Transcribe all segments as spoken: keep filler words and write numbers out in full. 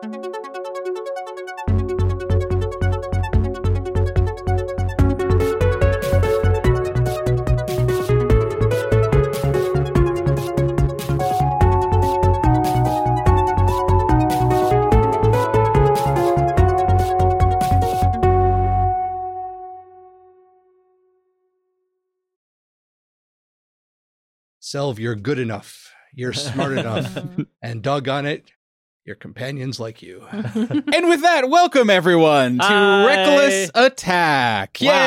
Selv, you're good enough. You're smart enough. And doggone it, your companions like you. And with that, welcome everyone to Hi. Reckless Attack. Wow.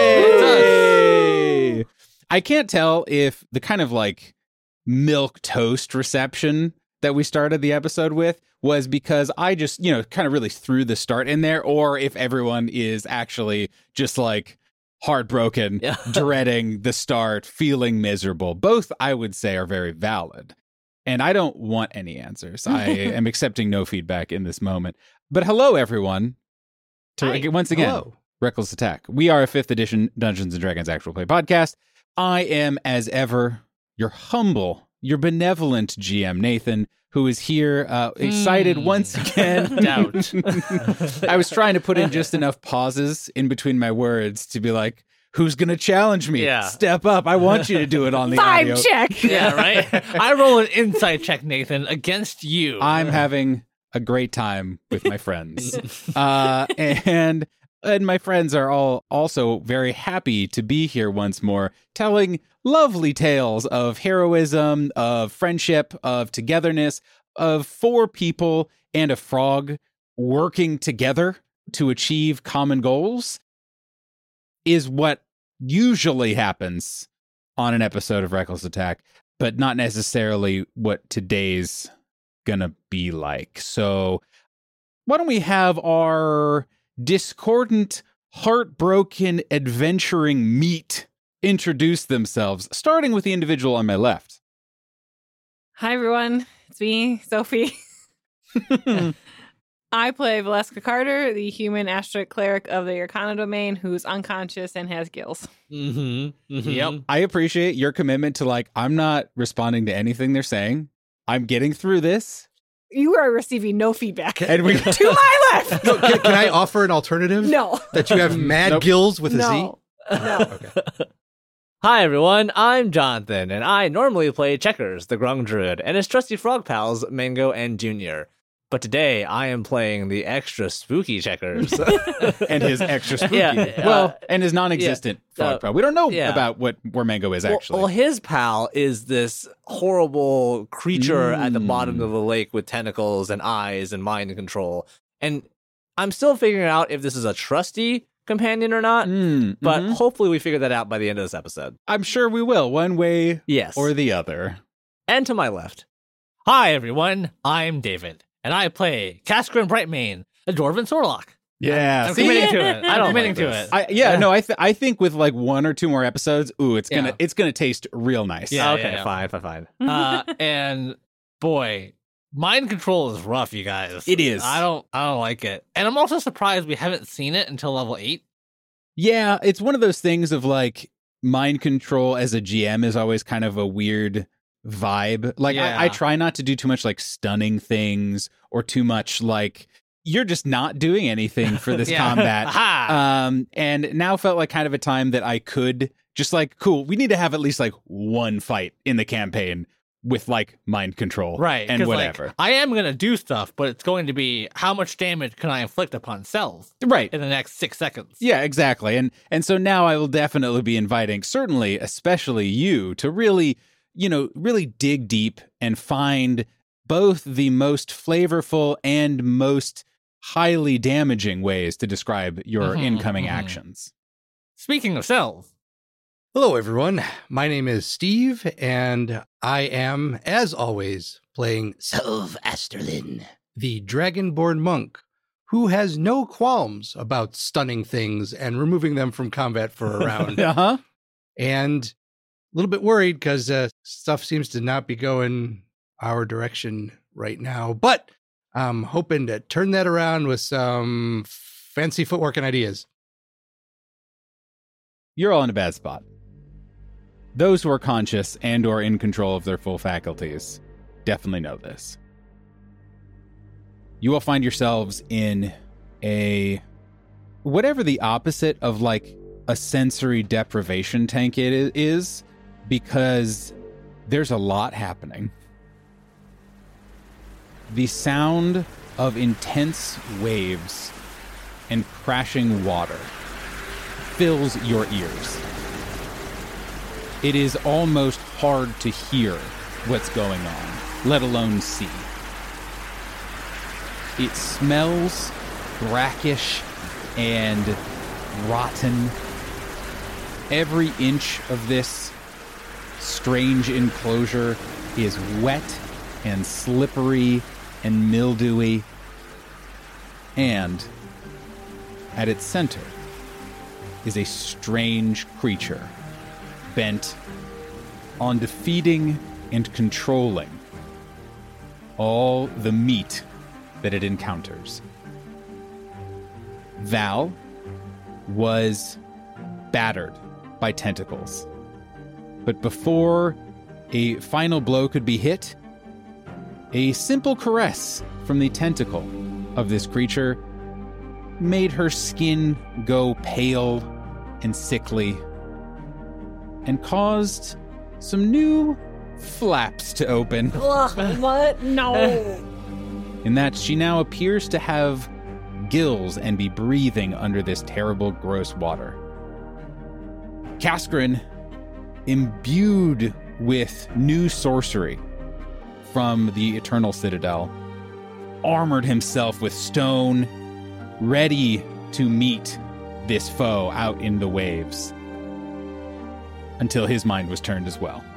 Yay! I can't tell if the kind of like milk toast reception that we started the episode with was because I just, you know, kind of really threw the start in there, or if everyone is actually just like heartbroken, Yeah. dreading the start, feeling miserable. Both, I would say, are very valid. And I don't want any answers. I am accepting no feedback in this moment. But hello, everyone. To, Hi. once again, Hello. Reckless Attack. We are a fifth edition Dungeons and Dragons actual play podcast. I am, as ever, your humble, your benevolent G M, Nathan, who is here, uh, excited Hmm. once again. Doubt. I was trying to put in just enough pauses in between my words to be like, who's going to challenge me? Yeah. Step up. I want you to do it on the Vibe audio. check. Yeah, right? I roll an insight check, Nathan, against you. I'm having a great time with my friends. uh, and and my friends are all also very happy to be here once more, telling lovely tales of heroism, of friendship, of togetherness, of four people and a frog working together to achieve common goals is what usually happens on an episode of Reckless Attack, but not necessarily what today's gonna be like. So why don't we have our discordant, heartbroken, adventuring meat introduce themselves, starting with the individual on my left. Hi, everyone. It's me, Sophie. I play Valeska Carter, the human asteroid cleric of the Arcana domain who's unconscious and has gills. Mm-hmm. mm-hmm. Yep. I appreciate your commitment to like, I'm not responding to anything they're saying. I'm getting through this. You are receiving no feedback. And we To my left! No, can, can I offer an alternative? No. That you have mad Nope. gills with a Z? No. No. Okay. Hi, everyone. I'm Jonathan, and I normally play Checkers, the Grung Druid, and his trusty frog pals, Mango and Junior. But today, I am playing the extra spooky Checkers. And his extra spooky. Yeah, uh, well, and his non-existent yeah, frog uh, pal. We don't know yeah. about what where Mango is Well- actually. Well, his pal is this horrible creature at the bottom Mm. of the lake with tentacles and eyes and mind control. And I'm still figuring out if this is a trusty companion or not, Mm, but mhm. hopefully we figure that out by the end of this episode. I'm sure we will, one way Yes. or the other. And to my left. Hi, everyone. I'm David, and I play Casker and Brightmane, a Dwarven Sorlock. Yeah, I'm see? committing to it. I don't I'm committing like to this. it. I, yeah, Yeah. no, I th- I think with like one or two more episodes, ooh, it's gonna Yeah. it's gonna taste real nice. Yeah, Okay. okay, yeah. fine, fine, fine. uh, and boy, mind control is rough, you guys. It is. I don't. I don't like it, and I'm also surprised we haven't seen it until level eight. Yeah, it's one of those things of like mind control as a G M is always kind of a weird vibe. Like Yeah. I, I try not to do too much like stunning things or too much like you're just not doing anything for this Yeah. combat. Aha! Um, and now felt like kind of a time that I could just like, cool, we need to have at least like one fight in the campaign with like mind control. Right, And 'cause, like, whatever. I am gonna do stuff, but it's going to be how much damage can I inflict upon cells right. in the next six seconds. Yeah, exactly. And and so now I will definitely be inviting, certainly, especially you, to really, you know, really dig deep and find both the most flavorful and most highly damaging ways to describe your Mhm, incoming mhm. actions. Speaking of cells, Hello, everyone. My name is Steve, and I am, as always, playing Selv Asterlin, the Dragonborn monk who has no qualms about stunning things and removing them from combat for a round. Uh-huh. And a little bit worried because uh, stuff seems to not be going our direction right now. But I'm hoping to turn that around with some fancy footwork and ideas. You're all in a bad spot. Those who are conscious and or in control of their full faculties definitely know this. you will find yourselves in a whatever the opposite of like a sensory deprivation tank it is, because there's a lot happening. The sound of intense waves and crashing water fills your ears. It is almost hard to hear what's going on, let alone see. It smells brackish and rotten. Every inch of this strange enclosure is wet and slippery and mildewy. And at its center is a strange creature bent on defeating and controlling all the meat that it encounters. Val was battered by tentacles. But before a final blow could be hit, a simple caress from the tentacle of this creature made her skin go pale and sickly and caused some new flaps to open. Ugh, what? No. In that she now appears to have gills and be breathing under this terrible, gross water. Kaskrin, imbued with new sorcery from the Eternal Citadel, armored himself with stone, ready to meet this foe out in the waves, until his mind was turned as well.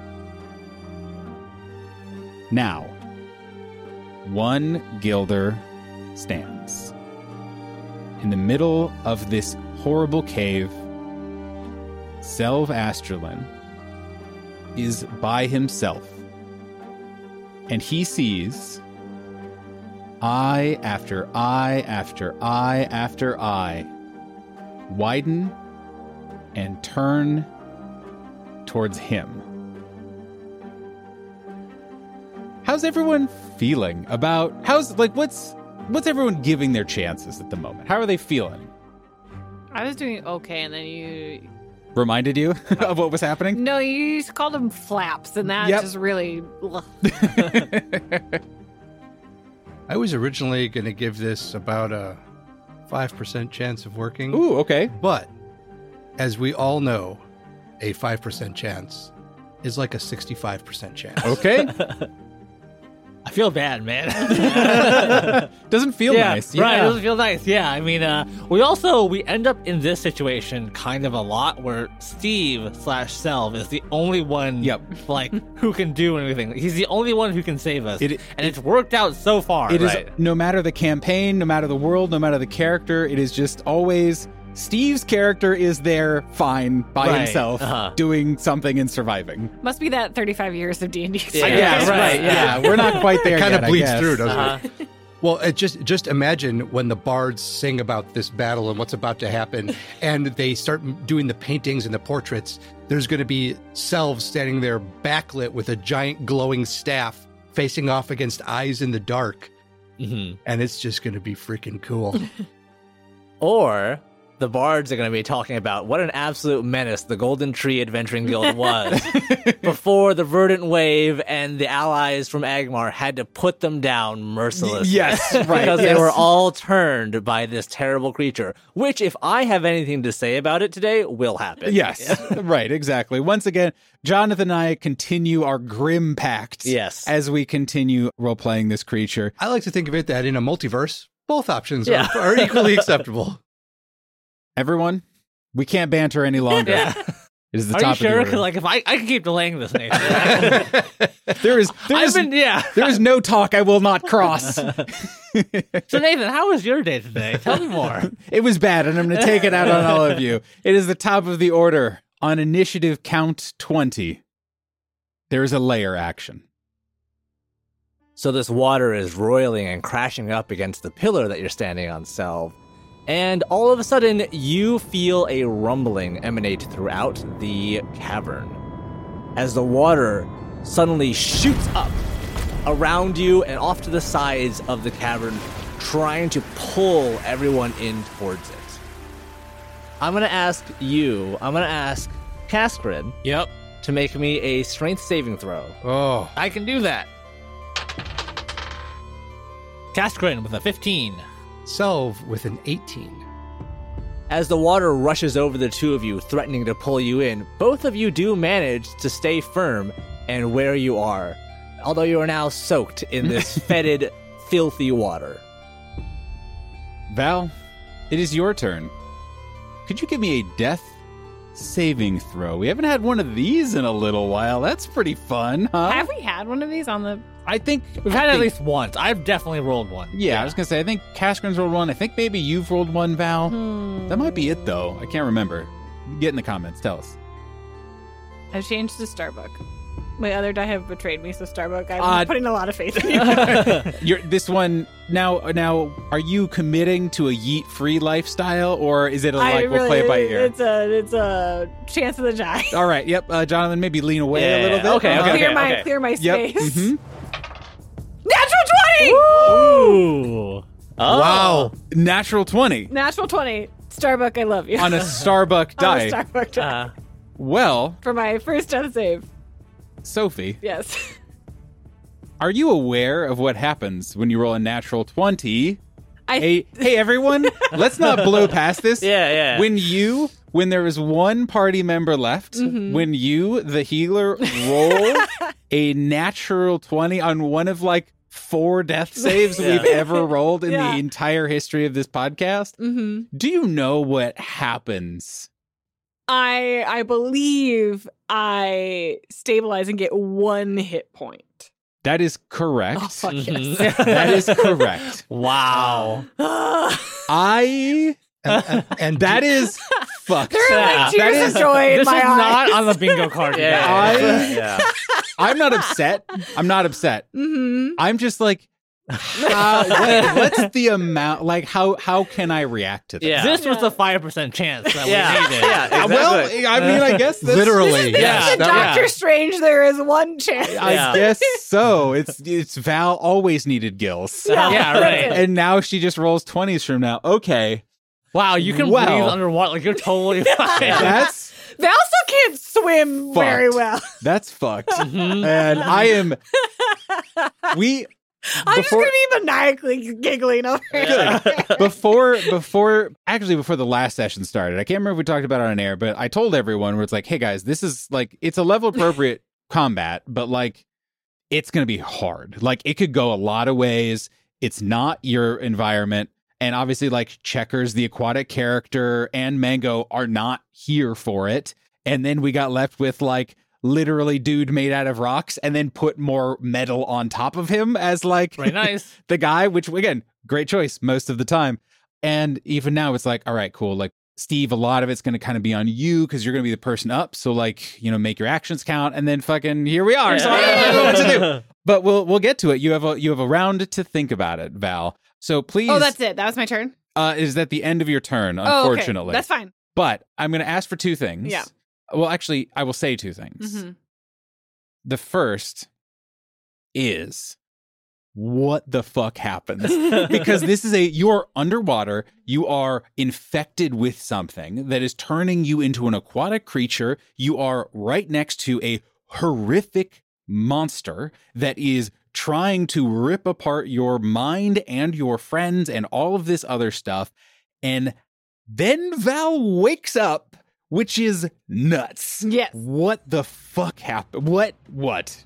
Now, one Gilder stands in the middle of this horrible cave. Selv Asterlin is by himself, and he sees eye after eye after eye after eye widen and turn towards him. How's everyone feeling about how's like what's what's everyone giving their chances at the moment? How are they feeling? I was doing okay, and then you... Reminded you of what was happening? No, you just called them flaps, and that Yep. just really... ugh. I was originally going to give this about a five percent chance of working. Ooh, okay. But as we all know, a five percent chance is like a sixty-five percent chance. Okay. I feel bad, man. Doesn't feel yeah, nice. right. It Yeah. doesn't feel nice. Yeah, I mean, uh, we also we end up in this situation kind of a lot where Steve slash Selv is the only one, Yep. like who can do anything. He's the only one who can save us, It- and it's worked out so far. It is right? no matter the campaign, no matter the world, no matter the character, it is just always Steve's character is there fine by Right, himself uh-huh. doing something and surviving. Must be that thirty-five years of D and D Yeah, experience. Yes, right, right. yeah. Yeah, we're not quite there It kind yet, of I bleeds guess. through, doesn't Uh-huh. it? Well, it just just imagine when the bards sing about this battle and what's about to happen, and they start m- doing the paintings and the portraits. There's going to be Selv standing there backlit with a giant glowing staff facing off against eyes in the dark, Mhm. and it's just going to be freaking cool. Or the bards are going to be talking about what an absolute menace the Golden Tree Adventuring Guild was before the Verdant Wave and the allies from Agmar had to put them down mercilessly. Yes, right. Because yes. they were all turned by this terrible creature, which, if I have anything to say about it today, will happen. Yes, right, exactly. Once again, Jonathan and I continue our grim pact Yes. as we continue role-playing this creature. I like to think of it that in a multiverse, both options Yeah. are, are equally acceptable. Everyone, we can't banter any longer. Yeah. It is the Are top you of the sure? order. Because like, if I I can keep delaying this, Nathan. There is, there I've is, been yeah. there is no talk I will not cross. So Nathan, how was your day today? Tell me more. It was bad, and I'm going to take it out on all of you. It is the top of the order. On initiative count twenty, there is a layer action. So this water is roiling and crashing up against the pillar that you're standing on, Selv. And all of a sudden, you feel a rumbling emanate throughout the cavern as the water suddenly shoots up around you and off to the sides of the cavern, trying to pull everyone in towards it. I'm going to ask you, I'm going to ask Kaskrin Yep, to make me a strength saving throw. Oh, I can do that. Kaskrin with a fifteen. Selv with an eighteen. As the water rushes over the two of you, threatening to pull you in, both of you do manage to stay firm and where you are, although you are now soaked in this fetid, filthy water. Val, it is your turn. Could you give me a death saving throw? We haven't had one of these in a little while. That's pretty fun, huh? Have we had one of these on the? I think We've I had it at think- least once. I've definitely rolled one. Yeah, I was gonna say I think Kaskrin's rolled one. I think maybe you've rolled one, Val. Hmm. That might be it though. I can't remember. Get in the comments. Tell us. I've changed to Starbuck. My other die have betrayed me, so Starbuck. I'm Uh, putting a lot of faith in you. You're this one now. Now, are you committing to a yeet free lifestyle, or is it a I like we'll play it by ear? It's a it's a chance of the die. All right. Yep. Uh, Jonathan, maybe lean away Yeah, a little bit. okay, Uh, okay, clear my okay. clear my Yep. space. mhm. Natural twenty. Ooh. Oh. wow. Natural twenty Natural twenty. Starbuck, I love you. on a Starbuck On die. a Starbuck die. Uh, Well, For my first death save. Sophie, Yes. are you aware of what happens when you roll a natural twenty? I Hey, hey, everyone! Let's not blow past this. Yeah, yeah. When you, when there is one party member left, Mm-hmm. when you, the healer, roll a natural twenty on one of like four death saves Yeah. we've ever rolled in Yeah. the entire history of this podcast, hmm do you know what happens? I I believe I stabilize and get one hit point. That is correct. Oh fuck Mhm. yes. That is correct. wow. I. And, and, and That is fucked. There are Yeah. like tears That of is- joy in This my is eyes. not on the bingo card. yeah, I- yeah, yeah. I'm not upset. I'm not upset. hmm I'm just like, how, what, what's the amount? Like, how how can I react to this? Yeah. This was Yeah. the five percent chance that Yeah, we needed. yeah, Uh, exactly. Well, I mean, I guess that's, literally. This Yeah. is the that- Doctor yeah. Strange. There is one chance. I Yeah. guess so. It's it's Val always needed gills, Yeah, Yeah, that's right. it. and now she just rolls twenties from now. Okay, Wow, you can Wow. breathe underwater. Like, you're totally fine. that's Val still can't swim very Fucked. well. that's fucked. Mhm. And I am. We I'm Before- just gonna be maniacally giggling over it. before before actually before the last session started, I can't remember if we talked about it on air, but I told everyone where it's like, hey guys, this is like it's a level appropriate combat, but like it's gonna be hard. Like it could go a lot of ways. It's not your environment. And obviously, like Checkers, the aquatic character, and Mango are not here for it. And then we got left with like literally dude made out of rocks and then put more metal on top of him as like Very nice. the guy, which again, great choice most of the time. And even now it's like, all right, cool. Like Steve, a lot of it's going to kind of be on you because you're going to be the person up. So like, you know, make your actions count and then fucking here we are. So I don't know what to do. But we'll we'll get to it. You have a you have a round to think about it, Val. So please, Oh, that's it. That was my turn. uh, is at the end of your turn, Oh, okay. unfortunately. That's fine. But I'm going to ask for two things. Yeah. Well, actually, I will say two things. hmm The first is what the fuck happens? Because this is a, you're underwater, you are infected with something that is turning you into an aquatic creature. You are right next to a horrific monster that is trying to rip apart your mind and your friends and all of this other stuff. And then Val wakes up, which is nuts. Yes. What the fuck happened? What? What?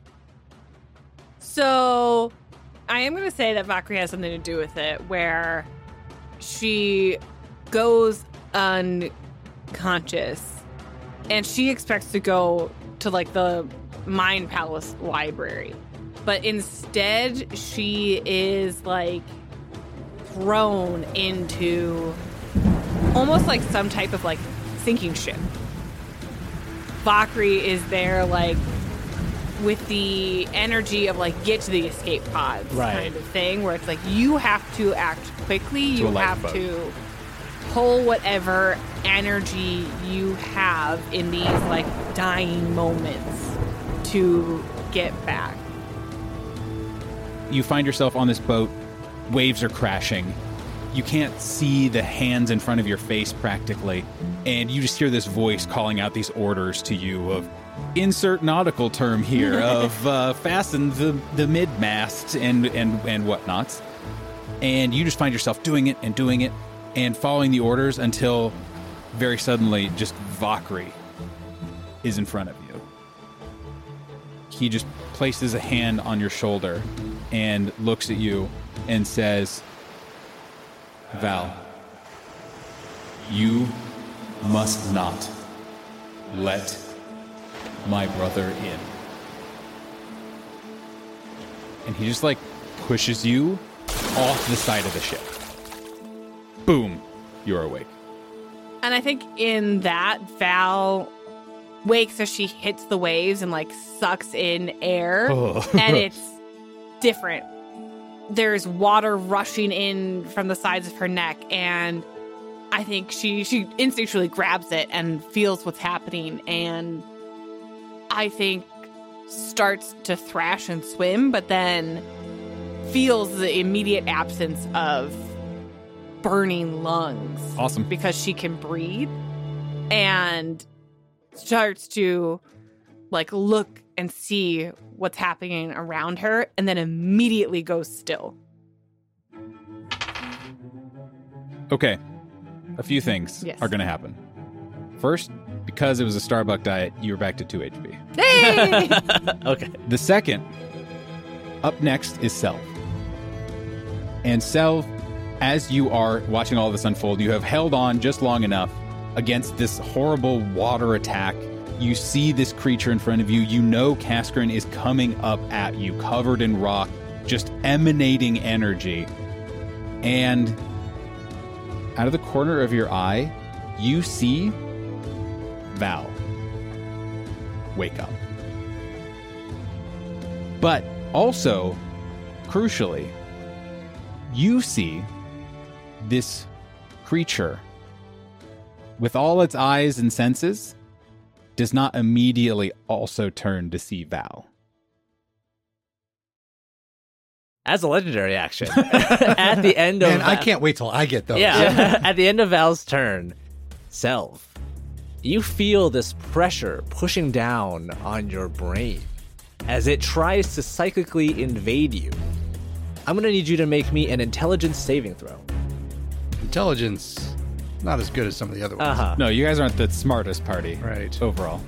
So I am going to say that Valkyrie has something to do with it, where she goes unconscious and she expects to go to like the Mind Palace library. But instead, she is like thrown into almost like some type of like sinking ship. Valkyrie is there like with the energy of like get to the escape pods Right. kind of thing, where it's like you have to act quickly, you a have lifeboat. to pull whatever energy you have in these like dying moments to get back. You find yourself on this boat waves are crashing. You can't see the hands in front of your face practically, and you just hear this voice calling out these orders to you of insert nautical term here of uh, fasten the, the mid-mast and, and, and whatnots. And you just find yourself doing it and doing it and following the orders until very suddenly just Valkyrie is in front of you. He just places a hand on your shoulder and looks at you and says, Val, you must not let my brother in. And he just like pushes you off the side of the ship. Boom, you're awake. And I think in that, Val wakes as she hits the waves and like sucks in air. Oh. And it's different. There's water rushing in from the sides of her neck, and I think she she instinctually grabs it and feels what's happening, and I think starts to thrash and swim, but then feels the immediate absence of burning lungs. Awesome. Because she can breathe, and starts to like look and see what's happening around her, and then immediately goes still. Okay, a few things Yes. are going to happen. First, because it was a Starbuck diet, you were back to two H P. Hey! Okay. The second, up next is Selv. And Selv, as you are watching all this unfold, you have held on just long enough against this horrible water attack. You see this creature in front of you. You know Kaskrin is coming up at you, covered in rock, just emanating energy. And out of the corner of your eye, you see Val wake up. But also, crucially, you see this creature with all its eyes and senses does not immediately also turn to see Val. As a legendary action, at the end of Man, I can't wait till I get those. Yeah, at the end of Val's turn, Selv, you feel this pressure pushing down on your brain as it tries to psychically invade you. I'm gonna need you to make me an intelligence saving throw. Intelligence, not as good as some of the other ones. Uh-huh. No, you guys aren't the smartest party. Right. Overall.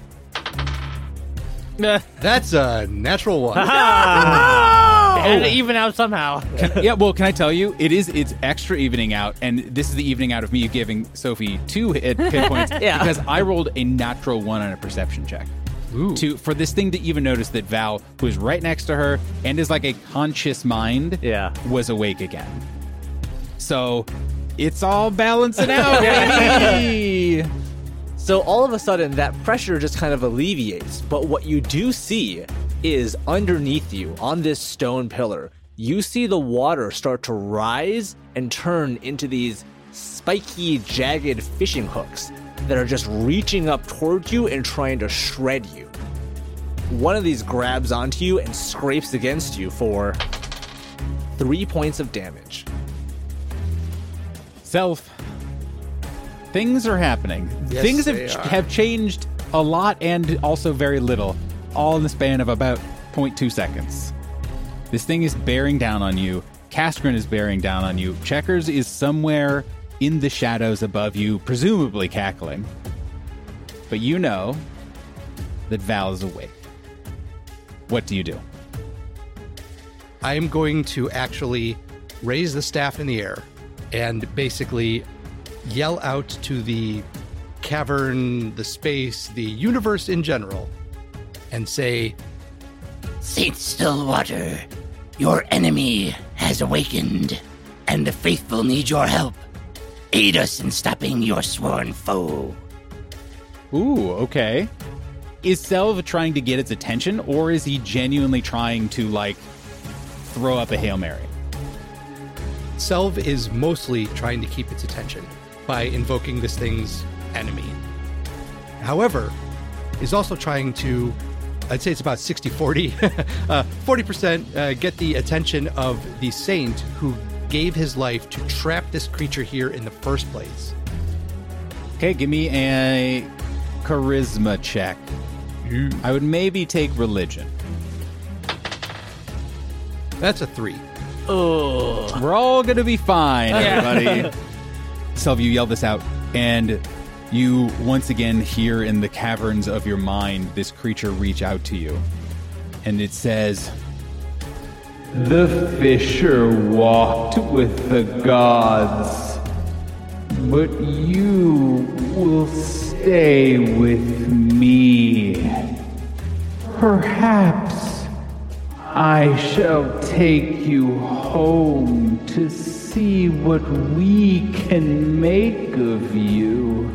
That's a natural one. It had to even out somehow. Yeah, well, can I tell you, it is it's extra evening out, and this is the evening out of me giving Sophie two hit, hit points Yeah. because I rolled a natural one on a perception check. Ooh. To for this thing to even notice that Val, who is right next to her and is like a conscious mind, Yeah. was awake again. So it's all balancing out, baby. So all of a sudden, that pressure just kind of alleviates. But what you do see is underneath you on this stone pillar, you see the water start to rise and turn into these spiky, jagged fishing hooks that are just reaching up towards you and trying to shred you. One of these grabs onto you and scrapes against you for three points of damage. Self. Things are happening. Yes, Things have, they are. have changed a lot and also very little, all in the span of about zero point two seconds. This thing is bearing down on you. Kaskrin is bearing down on you. Checkers is somewhere in the shadows above you, presumably cackling. But you know that Val is awake. What do you do? I am going to actually raise the staff in the air and basically yell out to the cavern, the space, the universe in general, and say, Saint Stillwater, your enemy has awakened, and the faithful need your help. Aid us in stopping your sworn foe. Ooh, okay. Is Selv trying to get its attention, or is he genuinely trying to, like, throw up a Hail Mary? Selv is mostly trying to keep its attention by invoking this thing's enemy. However, is also trying to, I'd say it's about sixty forty, uh, forty percent uh, get the attention of the saint who gave his life to trap this creature here in the first place. Okay, give me a charisma check. I would maybe take religion. That's a three. Oh. We're all going to be fine, Yeah. everybody. Selv, you yell this out, and you once again hear in the caverns of your mind this creature reach out to you. And it says, The fisher walked with the gods, but you will stay with me. Perhaps I shall take you home to see what we can make of you.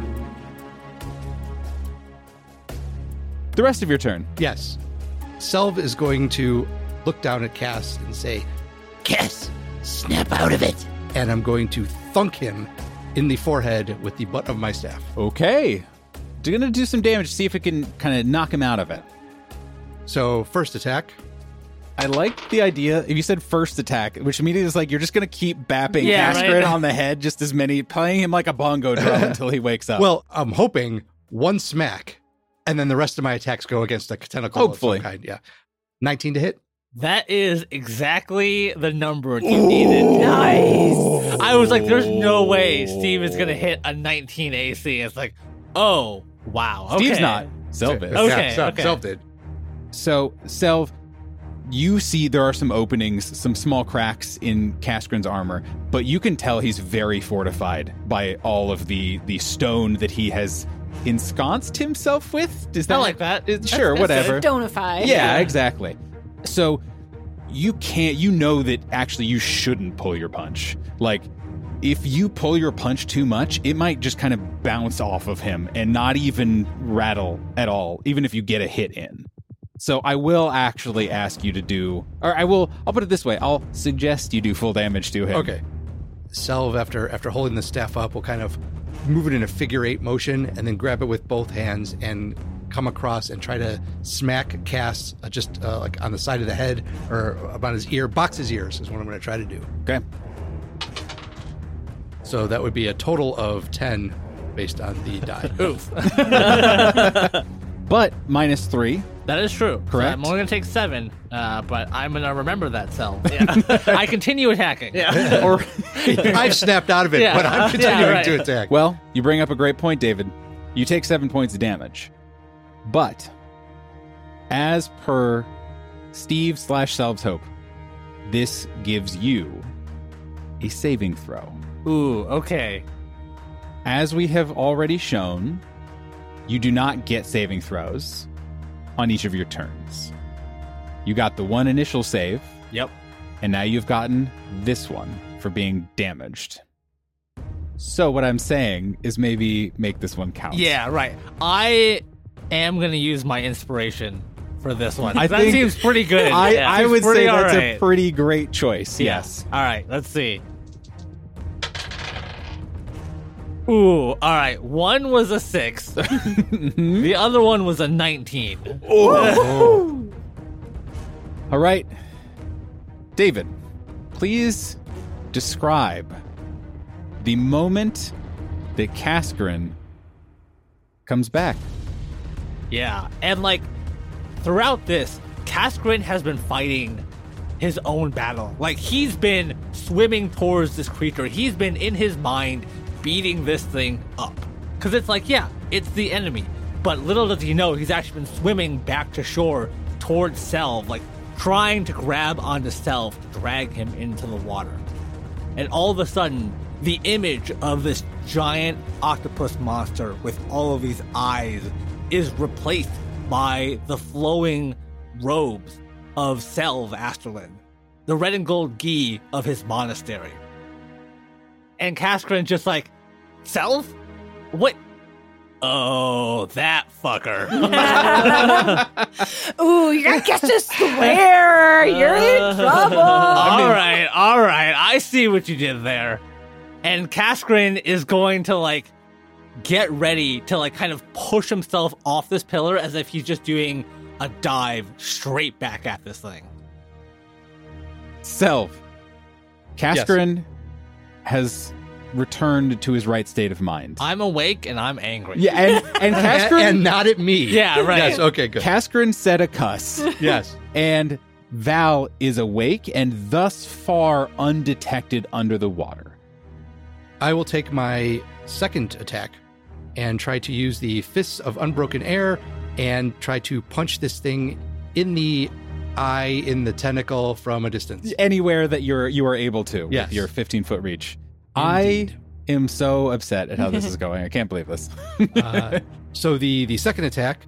the rest of your turn. Yes. Selv is going to look down at Cass and say, Cass, snap out of it. and I'm going to thunk him in the forehead with the butt of my staff. Okay. You're going to do some damage, see if it can kind of knock him out of it. So, first attack. I like the idea. If you said first attack, which immediately is like you're just going to keep bapping Yeah, Astrid right. on the head, just as many, playing him like a bongo drum until he wakes up. Well, I'm hoping one smack, and then the rest of my attacks go against a tentacle Hopefully. of some kind. Yeah. nineteen to hit. That is exactly the number you needed. Nice. I was like, there's no way Steve is going to hit a nineteen A C. It's like, oh, wow. Okay. Steve's not. Selv is. Okay, Yeah, Selv, okay. Selv did. So, Selv, you see there are some openings, some small cracks in Kaskrin's armor, but you can tell he's very fortified by all of the the stone that he has ensconced himself with. Is that I like that. It- sure, That's- whatever. Stonify. Yeah, exactly. So you can't, you know that actually you shouldn't pull your punch. Like, if you pull your punch too much, it might just kind of bounce off of him and not even rattle at all, even if you get a hit in. So I will actually ask you to do, or I will, I'll put it this way, I'll suggest you do full damage to him. Okay. Selv, after after holding the staff up, will kind of move it in a figure eight motion and then grab it with both hands and come across and try to smack Cass uh, just uh, like on the side of the head or about his ear. Box his ears is what I'm going to try to do. Okay. So that would be a total of ten based on the die. Oof. But minus three. That is true. So Correct. I'm only going to take seven, uh, but I'm going to remember that cell. Yeah. I continue attacking. Yeah. Or, I've snapped out of it, Yeah. but I'm Yeah, continuing right. to attack. well, you bring up a great point, David. You take seven points of damage. But, as per Steve slash Selv's hope, this gives you a saving throw. Ooh, okay. As we have already shown, you do not get saving throws on each of your turns. You got the one initial save, Yep. and now you've gotten this one for being damaged. So what I'm saying is maybe make this one count. Yeah, right. I am going to use my inspiration for this one. I that think- seems pretty good. I, Yeah, I seems would pretty say that's all a right. pretty great choice. Yeah. Yes. All right, let's see. Ooh, all right. One was a six. The other one was a nineteen. All right. David, please describe the moment that Kaskrin comes back. Yeah, and like throughout this, Kaskrin has been fighting his own battle. Like he's been swimming towards this creature. He's been in his mind beating this thing up. Because it's like, yeah, it's the enemy. But little does he know, he's actually been swimming back to shore towards Selv, like trying to grab onto Selv, drag him into the water. And all of a sudden, the image of this giant octopus monster with all of these eyes is replaced by the flowing robes of Selv Asterlin, the red and gold gi of his monastery. And Kaskrin just like, Selv? What? Oh, that fucker. Ooh, you're gonna to swear. You're in trouble. all right, all right. I see what you did there. And Kaskrin is going to like get ready to like kind of push himself off this pillar as if he's just doing a dive straight back at this thing. Selv, Cascarin has returned to his right state of mind. I'm awake and I'm angry. Yeah, and, and And, Cascarin, and not at me. Yeah, right. Yes, okay, good. Cascarin said a cuss. Yes. And Val is awake and thus far undetected under the water. I will take my second attack and try to use the Fists of Unbroken Air and try to punch this thing in the eye, in the tentacle from a distance. Anywhere that you're you are able to Yes. with your fifteen foot reach. Indeed. I am so upset at how this is going. I can't believe this. Uh, so the, the second attack,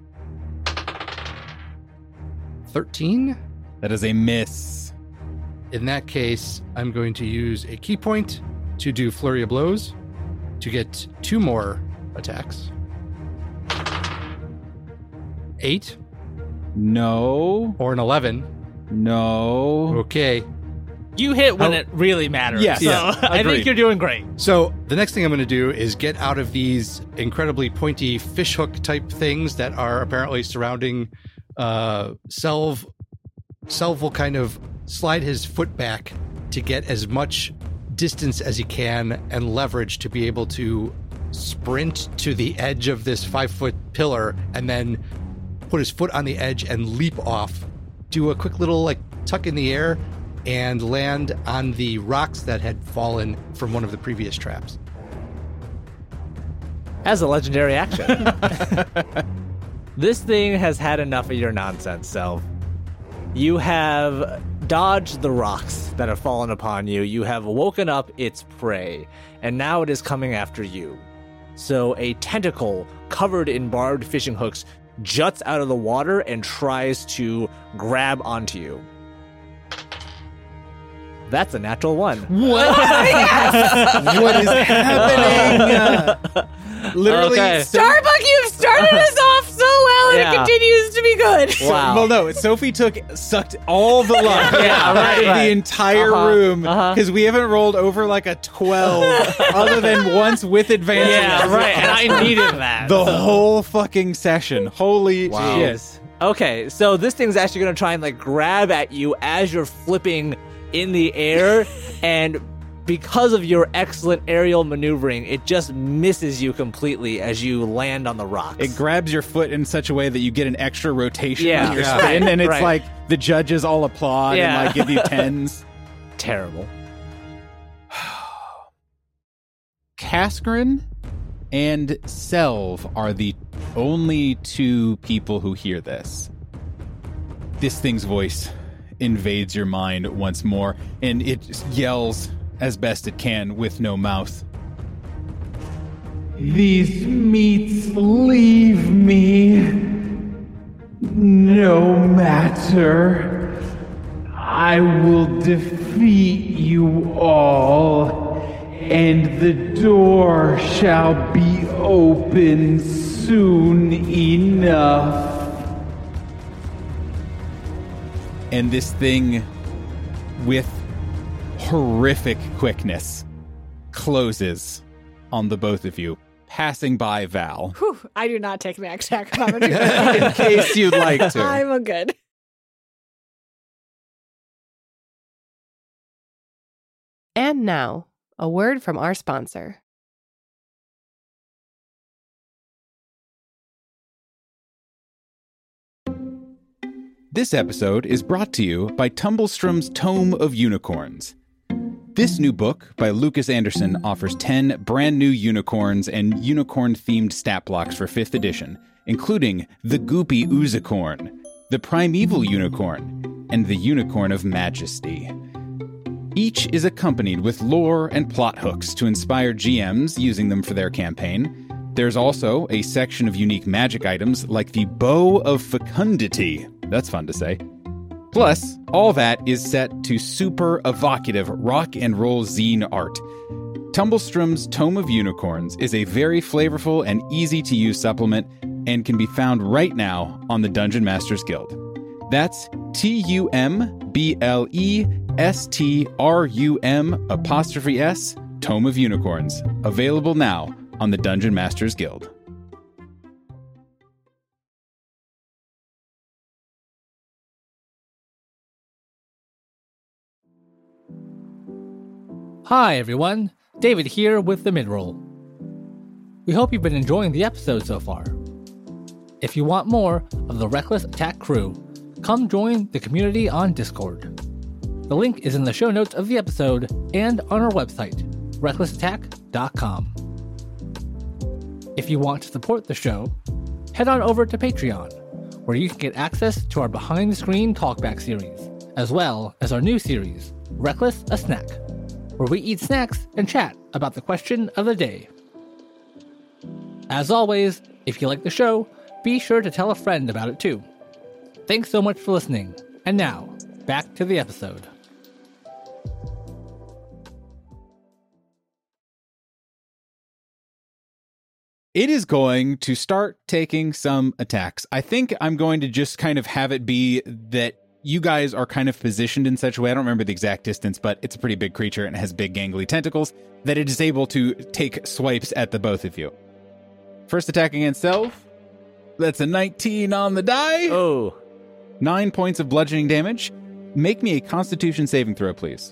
thirteen. That is a miss. In that case, I'm going to use a key point to do Flurry of Blows to get two more attacks. Eight No. or an eleven. No. Okay. You hit when How- it really matters. Yes. So Yeah, I agreed. think you're doing great. So the next thing I'm going to do is get out of these incredibly pointy fishhook type things that are apparently surrounding uh, Selv. Selv will kind of slide his foot back to get as much distance as he can and leverage to be able to sprint to the edge of this five foot pillar and then put his foot on the edge and leap off, do a quick little like tuck in the air and land on the rocks that had fallen from one of the previous traps. As a legendary action. This thing has had enough of your nonsense, Selv. You have dodged the rocks that have fallen upon you. You have woken up its prey, and now it is coming after you. So a tentacle covered in barbed fishing hooks juts out of the water and tries to grab onto you. That's a natural one. What? What is happening? Literally. Okay. so- Starbuck, you've started us off so well, and Yeah. it continues to be good. So- Wow. Well, no, Sophie took sucked all the luck Yeah, out right, of right. the entire Uh-huh, room uh-huh. because we haven't rolled over like a twelve, other than once with advantage. Yeah, right. And I needed that. The whole fucking session. Holy shit! Jeez. Okay, so this thing's actually going to try and like grab at you as you're flipping in the air, and because of your excellent aerial maneuvering, it just misses you completely as you land on the rocks. It grabs your foot in such a way that you get an extra rotation Yeah, on your yeah. spin, and it's Right. like the judges all applaud Yeah. and like give you tens. Terrible. Cascarin and Selv are the only two people who hear this. This thing's voice invades your mind once more, and it just yells as best it can with no mouth. These meats leave me. No matter. I will defeat you all, and the door shall be open soon enough. And this thing, with horrific quickness, closes on the both of you, passing by Val. Whew, I do not take an attack. I'm In case you'd like to. I'm a good. And now, a word from our sponsor. This episode is brought to you by Tumblstrum's Tome of Unicorns. This new book by Lucas Anderson offers ten brand new unicorns and unicorn-themed stat blocks for fifth edition, including the Goopy Oozicorn, the Primeval Unicorn, and the Unicorn of Majesty. Each is accompanied with lore and plot hooks to inspire G Ms using them for their campaign. There's also a section of unique magic items like the Bow of Fecundity. That's fun to say. Plus, all that is set to super evocative rock and roll zine art. Tumblstrum's Tome of Unicorns is a very flavorful and easy-to-use supplement and can be found right now on the Dungeon Masters Guild. That's T U M B L E S T R U M apostrophe S, Tome of Unicorns. Available now on the Dungeon Masters Guild. Hi everyone, David here with the midroll. We hope you've been enjoying the episode so far. If you want more of the Reckless Attack crew, come join the community on Discord. The link is in the show notes of the episode and on our website, reckless attack dot com. If you want to support the show, head on over to Patreon, where you can get access to our behind-the-screen talkback series, as well as our new series, Reckless a Snack, where we eat snacks and chat about the question of the day. As always, if you like the show, be sure to tell a friend about it too. Thanks so much for listening, and now, back to the episode. It is going to start taking some attacks. I think I'm going to just kind of have it be that you guys are kind of positioned in such a way, I don't remember the exact distance, but it's a pretty big creature and it has big gangly tentacles, that it is able to take swipes at the both of you. First attack against Self. That's a nineteen on the die. Oh. Nine points of bludgeoning damage. Make me a Constitution saving throw, please.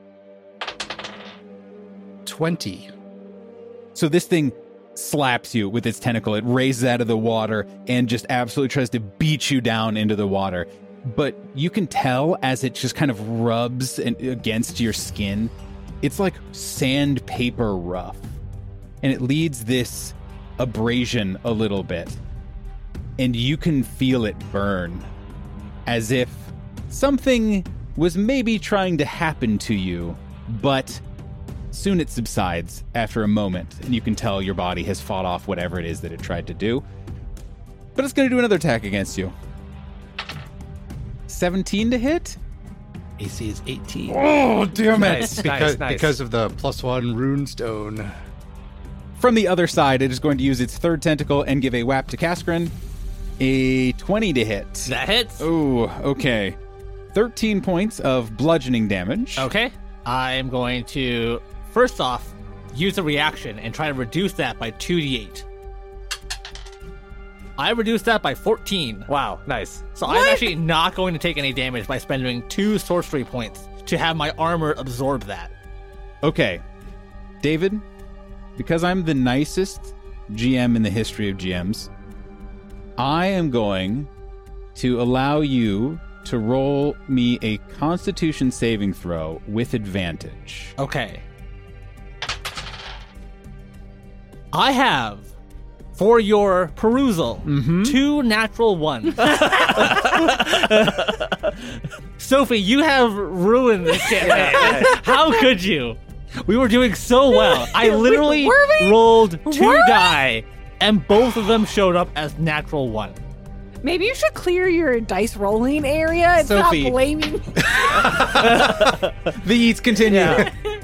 twenty. So this thing slaps you with its tentacle. It raises out of the water and just absolutely tries to beat you down into the water. But you can tell as it just kind of rubs in, against your skin, it's like sandpaper rough. And it leads this abrasion a little bit. And you can feel it burn. As if something was maybe trying to happen to you, but soon it subsides after a moment, and you can tell your body has fought off whatever it is that it tried to do. But it's going to do another attack against you. seventeen to hit? A C is eighteen. Oh, damn it. Nice, because, nice, nice. because of the plus one rune stone. From the other side, it is going to use its third tentacle and give a whap to Kaskrin. A twenty to hit. That hits. Oh, okay. thirteen points of bludgeoning damage. Okay. I'm going to, first off, use a reaction and try to reduce that by two d eight. I reduced that by fourteen. Wow, nice. So I'm actually not going to take any damage by spending two sorcery points to have my armor absorb that. Okay. David, because I'm the nicest G M in the history of G Ms, I am going to allow you to roll me a Constitution saving throw with advantage. Okay. I have, for your perusal, Mm-hmm. two natural ones. Sophie, you have ruined this campaign. How could you? We were doing so well. I literally Were we? rolled two Were we? die, and both of them showed up as natural one. Maybe you should clear your dice rolling area and Sophie. stop blaming. The eats continue.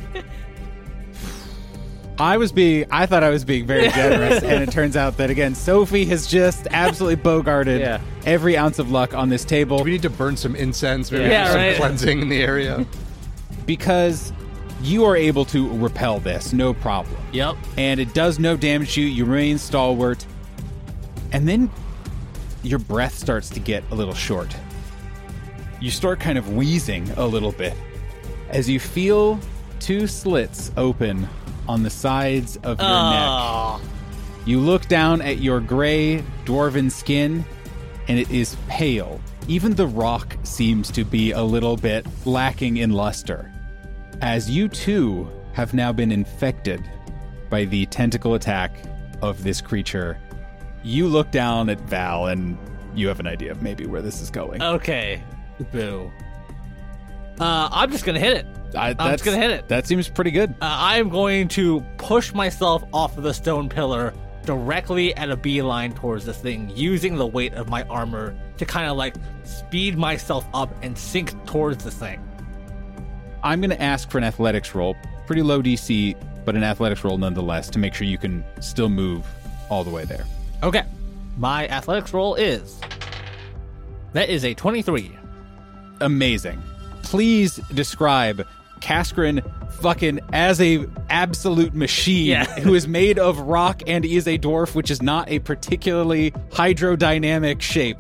I was being, I thought I was being very generous, and it turns out that, again, Sophie has just absolutely bogarted Yeah. every ounce of luck on this table. Do we need to burn some incense? Maybe Yeah, do some right. cleansing in the area. Because you are able to repel this, no problem. Yep. And it does no damage to you. You remain stalwart. And then your breath starts to get a little short. You start kind of wheezing a little bit as you feel two slits open on the sides of your Oh. neck. You look down at your gray dwarven skin, and it is pale. Even the rock seems to be a little bit lacking in luster, as you too have now been infected by the tentacle attack of this creature. You look down at Val, and you have an idea of maybe where this is going. Okay. Boo. Uh, I'm just going to hit it. I, I'm that's- just going to hit it. That seems pretty good. Uh, I'm going to push myself off of the stone pillar directly at a beeline towards this thing, using the weight of my armor to kind of like speed myself up and sink towards this thing. I'm going to ask for an athletics roll. Pretty low D C, but an athletics roll nonetheless to make sure you can still move all the way there. Okay. My athletics roll is... That is a twenty-three. Amazing. Please describe Kaskrin fucking as a absolute machine Yeah. who is made of rock and is a dwarf, which is not a particularly hydrodynamic shape.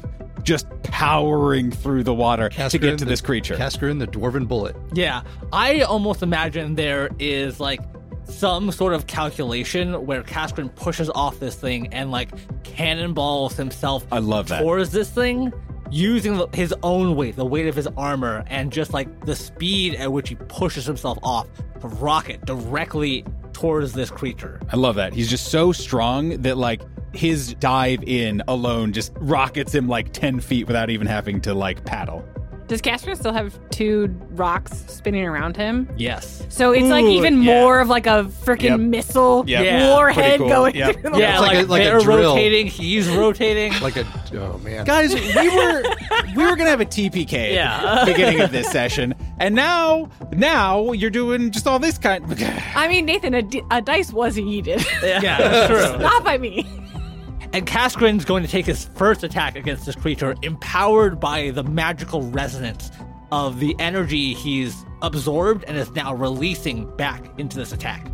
just powering through the water to Cascarin get to the- this creature. Cascarin, the dwarven bullet. Yeah, I almost imagine there is like some sort of calculation where Cascarin pushes off this thing and like cannonballs himself I love that. towards this thing using the, his own weight, the weight of his armor, and just like the speed at which he pushes himself off to rocket directly towards this creature. I love that. He's just so strong that like his dive in alone just rockets him like ten feet without even having to like paddle. Does Casper still have two rocks spinning around him? Yes. So it's like Ooh, even yeah. more of like a freaking Yep. missile Yep. Yeah, warhead pretty cool. going Yep. through the Yeah, like like, a- like a they're drill. rotating, he's rotating. Like a oh man. Guys, we were we were gonna have a T P K Yeah. at the beginning of this session, and now now you're doing just all this kind. I mean, Nathan, a, d- a dice was yeeted. Yeah, that's true. Not by me. And Cascarin's going to take his first attack against this creature, empowered by the magical resonance of the energy he's absorbed and is now releasing back into this attack.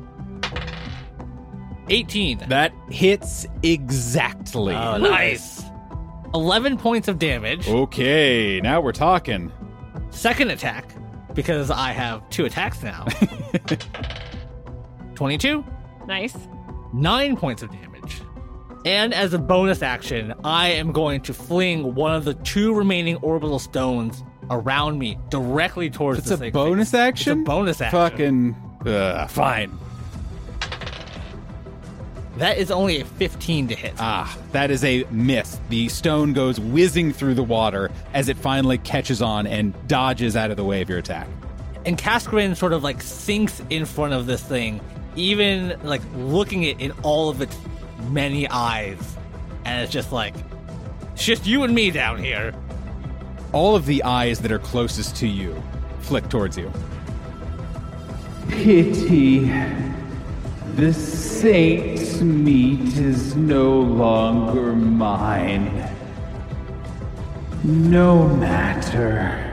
eighteen. That hits exactly. Oh, nice. eleven points of damage. Okay, now we're talking. Second attack, because I have two attacks now. twenty-two. Nice. Nine points of damage. And as a bonus action, I am going to fling one of the two remaining orbital stones around me directly towards It's this a thing. bonus action. It's a bonus action. Fucking uh, fine. That is only a fifteen to hit. Ah, that is a miss. The stone goes whizzing through the water as it finally catches on and dodges out of the way of your attack. And Cascarin sort of like sinks in front of this thing, even like looking it in all of its many eyes. And it's just like, it's just you and me down here. All of the eyes that are closest to you flick towards you. Pity. The saint's meat is no longer mine. No matter.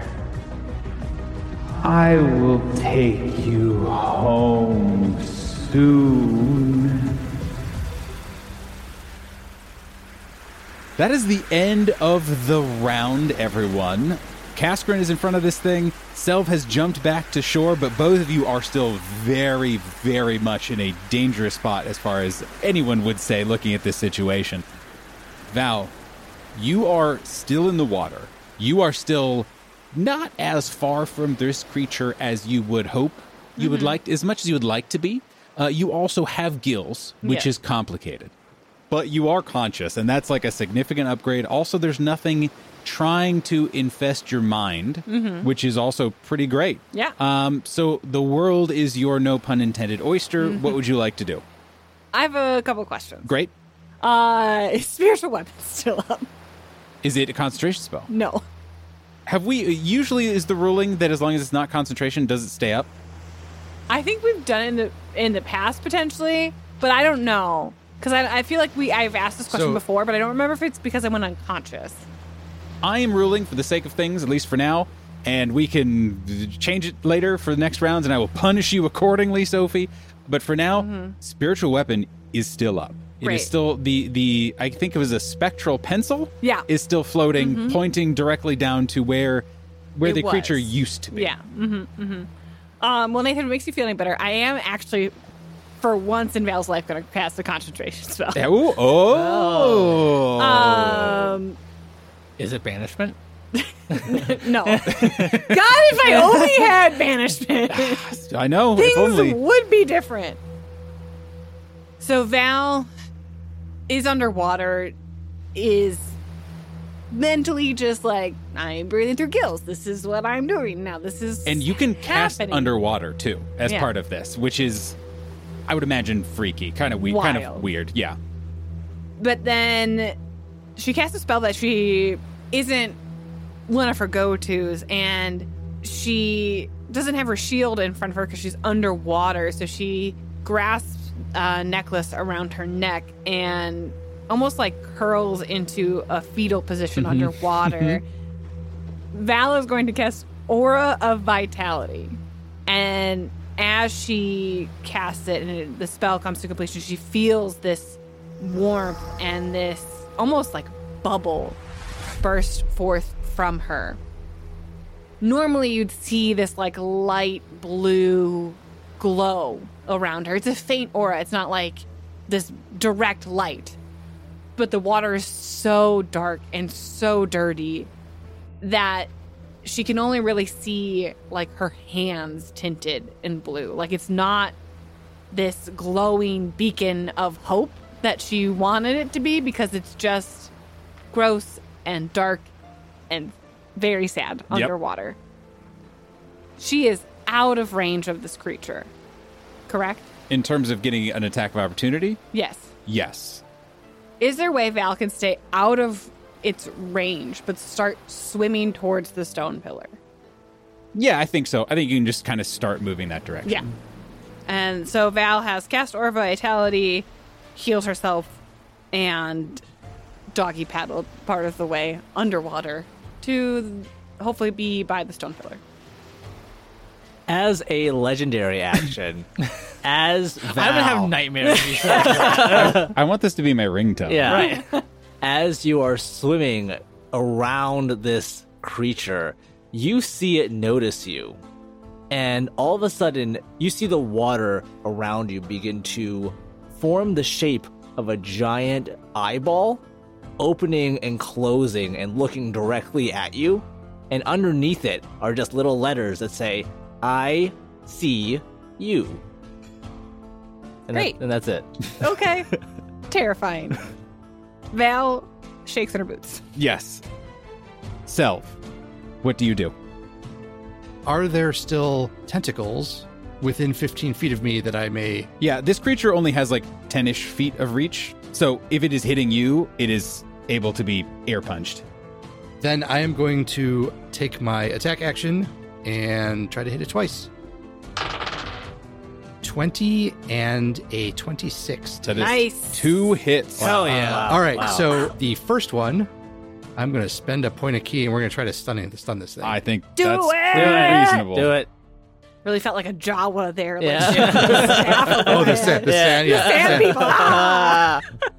I will take you home soon. That is the end of the round, everyone. Cascarin is in front of this thing. Selv has jumped back to shore, but both of you are still very, very much in a dangerous spot as far as anyone would say looking at this situation. Val, you are still in the water. You are still not as far from this creature as you would hope you would like, as much as you would like to be. Uh, you also have gills, which Yeah. is complicated. But you are conscious, and that's like a significant upgrade. Also, there's nothing trying to infest your mind, which is also pretty great. Yeah. Um, so the world is your, no pun intended, oyster. What would you like to do? I have a couple of questions. Great. Uh, is spiritual weapon still up? Is it a concentration spell? No. Have we, usually is the ruling that as long as it's not concentration, does it stay up? I think we've done it in the in the past potentially, but I don't know because I, I feel like we I've asked this question So- before, but I don't remember if it's because I went unconscious. I am ruling for the sake of things, at least for now, and we can change it later for the next rounds, and I will punish you accordingly, Sophie. But for now, spiritual weapon is still up. It Great. is still the the I think it was a spectral pencil. Yeah. is still floating, pointing directly down to where where It the creature was. used to be. Yeah. Mm-hmm. Mm-hmm. Um, well, Nathan, it makes you feel any better. I am actually, for once in Val's life, going to cast a concentration spell. Yeah, ooh, oh. Um, Is it banishment? no. God, if I only had banishment, I know. things If only. would be different. So Val is underwater, is mentally just like, I'm breathing through gills. This is what I'm doing now. This is And you can cast happening. underwater too as Yeah. part of this, which is, I would imagine, freaky, kind of weird, kind of Wild. weird. Yeah. But then she casts a spell that she isn't one of her go-tos, and she doesn't have her shield in front of her because she's underwater. So she grasps a necklace around her neck and almost like curls into a fetal position underwater. Val is going to cast Aura of Vitality. And as she casts it and it, the spell comes to completion, she feels this warmth and this almost like bubble burst forth from her. Normally you'd see this like light blue glow around her. It's a faint aura. It's not like this direct light. But the water is so dark and so dirty that she can only really see like her hands tinted in blue. Like it's not this glowing beacon of hope that she wanted it to be, because it's just gross and dark and very sad Yep. underwater. She is out of range of this creature, correct? In terms of getting an attack of opportunity, Yes. yes. Is there a way Val can stay out of its range but start swimming towards the stone pillar? Yeah, I think so. I think you can just kind of start moving that direction. Yeah. And so Val has cast Aura Vitality, heals herself, and doggy paddled part of the way underwater to hopefully be by the stone pillar. As a legendary action, as Val, I'm gonna have nightmares. I want this to be my ringtone. Yeah. Right. As you are swimming around this creature, you see it notice you. And all of a sudden, you see the water around you begin to form the shape of a giant eyeball, opening and closing and looking directly at you. And underneath it are just little letters that say, I see you. And Great. That, and that's it. Okay. Terrifying. Val shakes in her boots. Yes. Self, what do you do? Are there still tentacles within fifteen feet of me that I may... Yeah, this creature only has like ten-ish feet of reach. So if it is hitting you, it is able to be air punched. Then I am going to take my attack action and try to hit it twice. twenty and a twenty-six. That is Nice. two hits. Hell yeah. All right, Wow. so the first one, I'm going to spend a point of key, and we're going to try to stun it, stun this thing. I think Do that's it! reasonable. Do it. Really felt like a Jawa there. Like, Yeah. shit, the staff of oh, the man. sand, the sand, yeah. Sand people. Ah!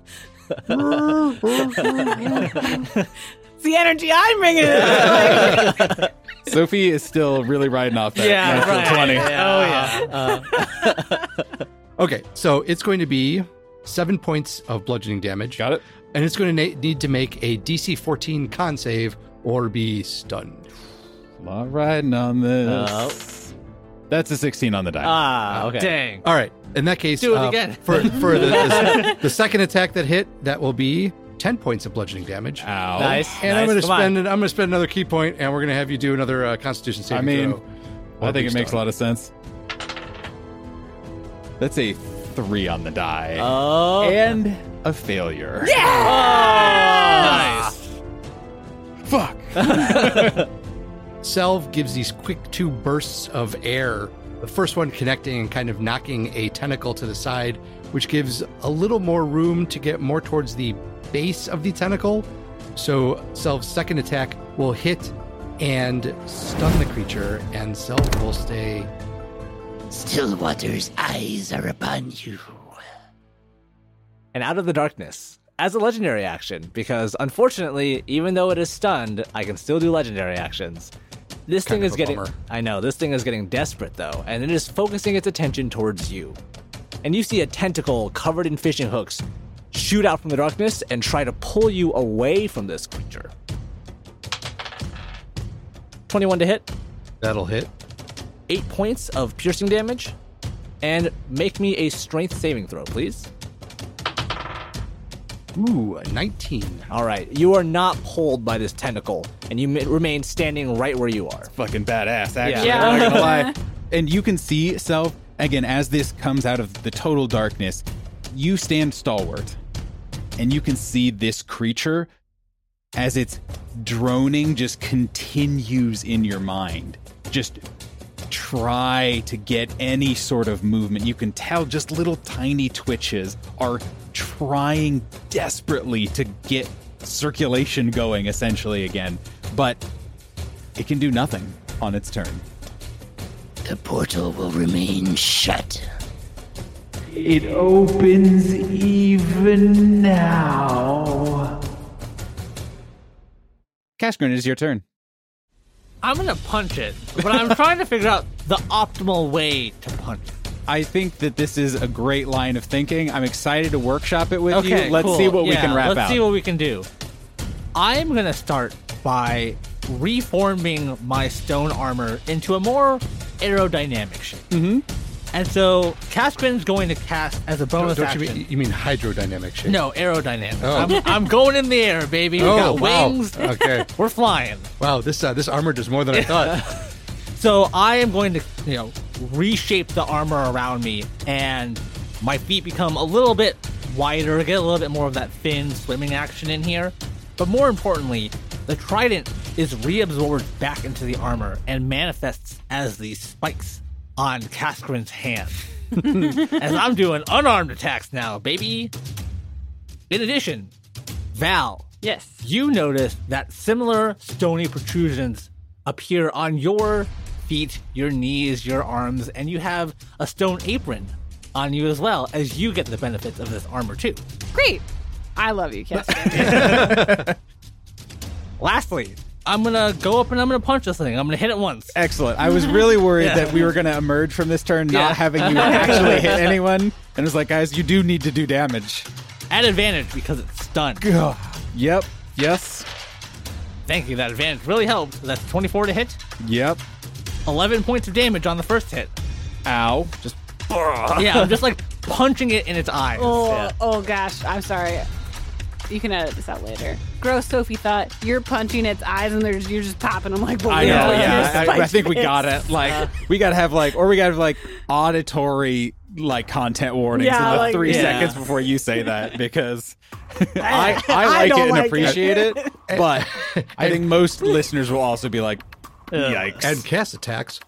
Ah. It's the energy I'm bringing. Like, Sophie is still really riding off that Yeah, natural right. twenty. Oh yeah. Okay, so it's going to be seven points of bludgeoning damage. Got it? And it's going to na- need to make a D C fourteen con save or be stunned. Lot riding on this. Oh. That's a sixteen on the die. Ah, okay. Dang. All right, in that case, Do it uh, again. for for the, the, the second attack that hit, that will be ten points of bludgeoning damage. Ow. Nice. And I'm nice. going to Come on. spend an, I'm going to spend another key point, and we're going to have you do another uh, Constitution I saving mean, throw. I or think be it makes a stunned. lot of sense. That's a three on the die. Oh. And a failure. Nice. Fuck. Selv gives these quick two bursts of air. The first one connecting and kind of knocking a tentacle to the side, which gives a little more room to get more towards the base of the tentacle. So Selv's second attack will hit and stun the creature, and Selv will stay. Stillwater's eyes are upon you. And out of the darkness, as a legendary action, because unfortunately, even though it is stunned, I can still do legendary actions. This Kind thing of is a getting. bummer. I know, this thing is getting desperate though, and it is focusing its attention towards you. And you see a tentacle covered in fishing hooks shoot out from the darkness and try to pull you away from this creature. twenty-one to hit, That'll hit. eight points of piercing damage, and make me a strength saving throw, please. Ooh, a nineteen. All right, you are not pulled by this tentacle, and you m- remain standing right where you are. Fucking badass, actually. Yeah. I'm not gonna lie. And you can see, Self, again, as this comes out of the total darkness, you stand stalwart. And you can see this creature, as it's droning, just continues in your mind. Just try to get any sort of movement. You can tell just little tiny twitches are trying desperately to get circulation going, essentially, again. But it can do nothing on its turn. The portal will remain shut. It opens even now. Cashgrin, it is your turn. I'm gonna punch it, but I'm trying to figure out the optimal way to punch it. I think that this is a great line of thinking. I'm excited to workshop it with Okay, you. Let's cool. see what we Yeah, can wrap let's out. see what we can do. I'm gonna start by reforming my stone armor into a more aerodynamic shape. Mhm. And so Cashgrin's going to cast as a bonus Don't you action. mean, you mean hydrodynamic shape? No, aerodynamic. Oh. I'm, I'm going in the air, baby. We Oh, got wow. wings. Okay. We're flying. Wow, this uh, this armor does more than I thought. So I am going to, you know, reshape the armor around me, and my feet become a little bit wider, get a little bit more of that thin swimming action in here. But more importantly, the trident is reabsorbed back into the armor and manifests as these spikes on Cashgrin's hand. As I'm doing unarmed attacks now, baby. In addition, Val, Yes. you notice that similar stony protrusions appear on your feet, your knees, your arms, and you have a stone apron on you as well, as you get the benefits of this armor too. Great. I love you, Casper. Lastly, I'm gonna go up and I'm gonna punch this thing. I'm gonna hit it once. Excellent. I was really worried Yeah. that we were going to emerge from this turn not Yeah. having you actually hit anyone. And it was like, guys, you do need to do damage. At advantage because it's stunned. Yep. Yes. Thank you, that advantage really helped. That's twenty-four to hit, Yep. eleven points of damage on the first hit. Ow. Just Yeah, I'm just like punching it in its eyes. oh, Yeah. oh gosh. I'm sorry. You can edit this out later. Gross Sophie thought you're punching its eyes and there's you're just popping them like I know, Yeah. yeah. I, I think we spiked got it. Like, we got to have like, or we got to have like auditory like content warnings Yeah, in the like- three Yeah. seconds before you say that because I I I like don't it and like it. appreciate it, but I think most listeners will also be like, yikes. And cast attacks.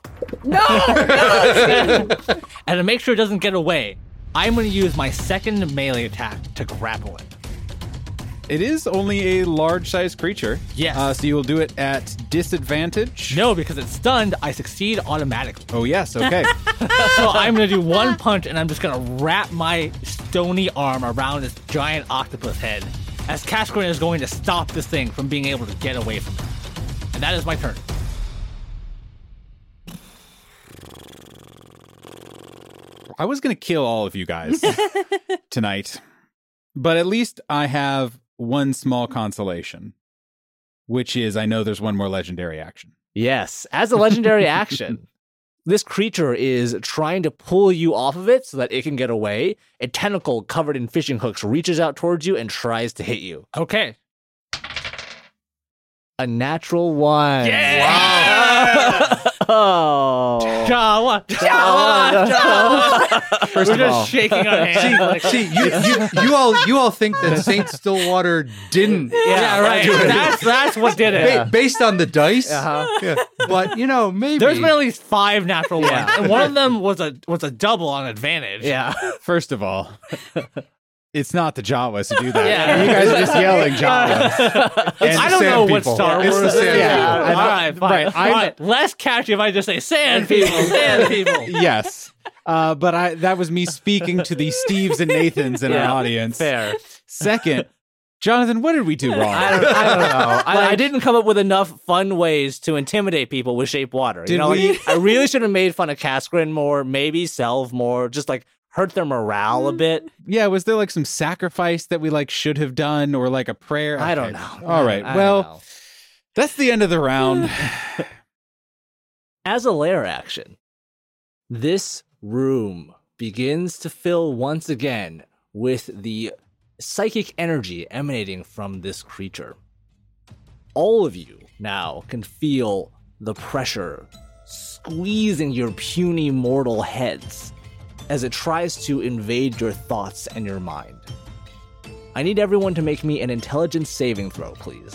And to make sure it doesn't get away, I'm going to use my second melee attack to grapple it. It is only a large-sized creature. Yes. Uh, so you will do it at disadvantage. No, because it's stunned, I succeed automatically. Oh, yes. Okay. So I'm going to do one punch, and I'm just going to wrap my stony arm around this giant octopus head, as Cashgrin is going to stop this thing from being able to get away from it. And that is my turn. I was going to kill all of you guys tonight, but at least I have one small consolation, which is I know there's one more legendary action. Yes, as a legendary action, this creature is trying to pull you off of it so that it can get away. A tentacle covered in fishing hooks reaches out towards you and tries to hit you. Okay. A natural one. Yeah! Oh. Jawa! Jawa! Jawa! First We're of just all, shaking our hands. like, See, you, you, you all you all think that Saint Stillwater didn't yeah, right. do it. That's, that's what did it. Ba- based on the dice. Uh-huh. Yeah. But you know, maybe There's been at least five natural Yeah. ones, and one of them was a was a double on advantage. Yeah. first of all, it's not the Jawas who do that. Yeah. You guys are just yelling Jawas. And I don't sand know what people. Star It's Wars the is. sand Yeah, people. I- All right, fine. right, I'm- All right, less catchy if I just say sand people, sand people. yes. Uh, but I that was me speaking to the Steves and Nathans in Yeah, our audience. Fair. Second, Jonathan, what did we do wrong? I don't, I don't know. I, I didn't come up with enough fun ways to intimidate people with shape water. Did you know, we- like, I really should have made fun of Cashgrin more, maybe Selv more, just like hurt their morale a bit. Yeah, was there like some sacrifice that we like should have done or like a prayer? I don't Okay. know. All right. I don't well, know. that's the end of the round. As a lair action, this room begins to fill once again with the psychic energy emanating from this creature. All of you now can feel the pressure squeezing your puny mortal heads as it tries to invade your thoughts and your mind. I need everyone to make me an intelligence saving throw, please.